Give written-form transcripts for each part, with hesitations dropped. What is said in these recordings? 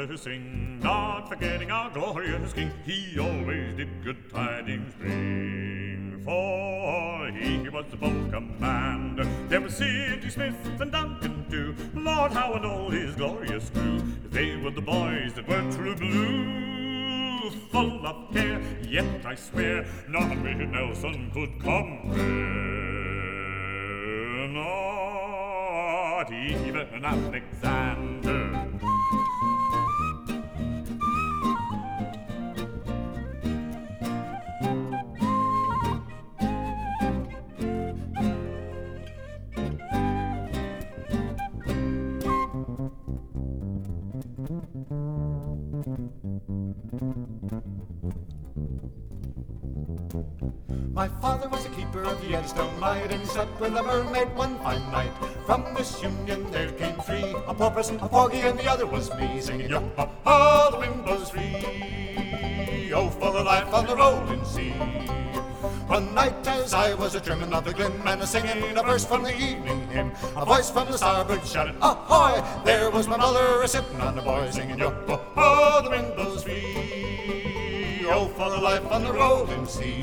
sing, not forgetting our glorious King. He always did good tidings bring, for he was the bold commander. There was Sidney Smith and Duncan too, Lord Howe and all his glorious crew. They were the boys that were true blue, full of care, yet I swear not Nelson could compare, not even Alexander. My father was a keeper of the Eddystone Light, and he slept with a mermaid one fine night. From this union there came three, a porpoise, a porgy, and the other was me, singing yo-ho-ho, the wind blows free, oh, full of life on the rolling sea. One night as I was a trimming of the glim and a-singing a verse from the evening hymn, a voice from the starboard shouted, ahoy! There was my mother a-sitting on the buoy, singing yo-ho-ho, the wind blows free, oh, full of life on the rolling sea.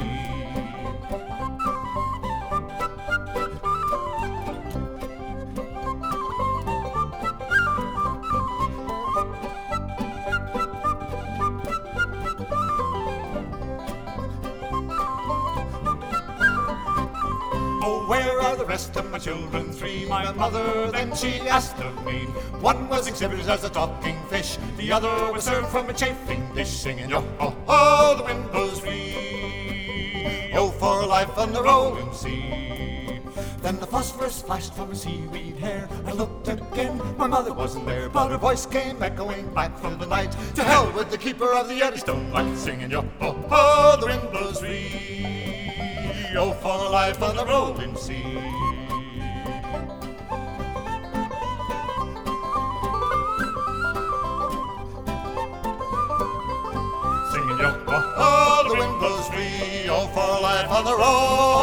Where are the rest of my children three? My mother then she asked of me. One was exhibited as a talking fish, the other was served from a chafing dish, singing yo-ho-ho, the wind blows free, oh, for life on the rolling sea. Then the phosphorus flashed from her seaweed hair. I looked again, my mother wasn't there, but her voice came echoing back from the night. To hell with the keeper of the Eddystone Light, singing yo-ho-ho, the wind blows free, oh, for life on the rolling sea. Singing yo-ho-ho, the wind blows free, oh, for life on the rolling sea.